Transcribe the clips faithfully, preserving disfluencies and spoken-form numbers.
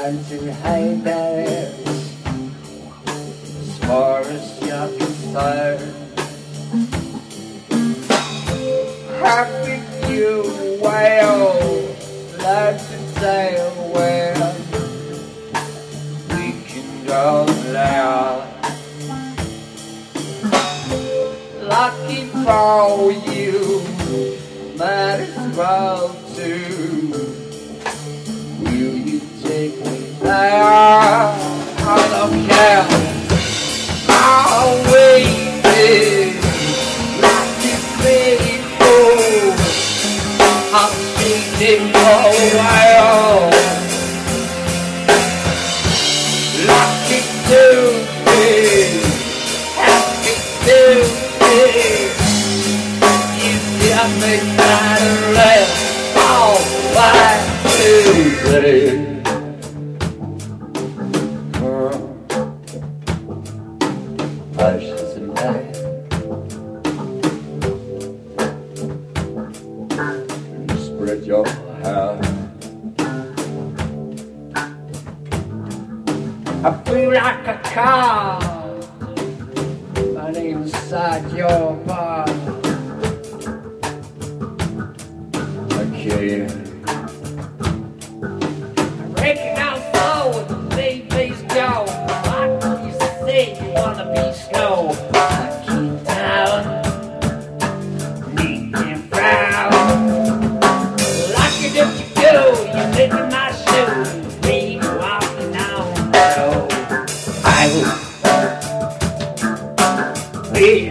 and to hate that as far as you're concerned. How could you well learn to tell where we can go now? Lucky for you, might as well too. Will you take me there? I don't care. I'll wait like you paid for. I'll see it for a while. Lucky to be, happy to be. You got me trying to live all my today. Girl, hush tonight. Spread your hand. I feel like a car running inside your body. Okay. I reckon I'll forward, baby's go. Like you said, you wanna be slow. I keep down, neat and proud. Lucky that you go, you live in my shoes. Baby walking on the road. I will be.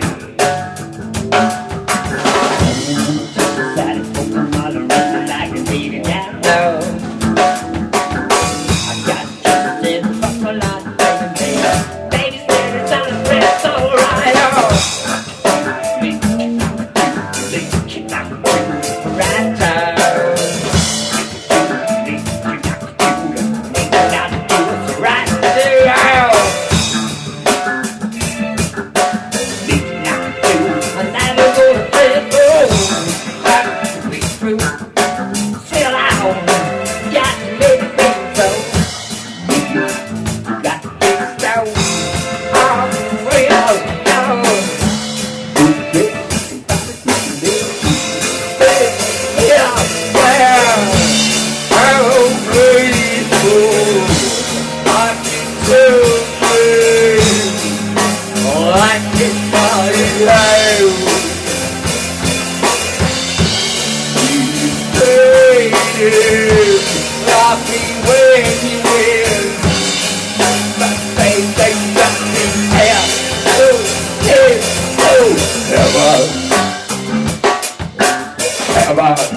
Lucky when you win, but they they got me here. Oh, hey, oh, ever, ever.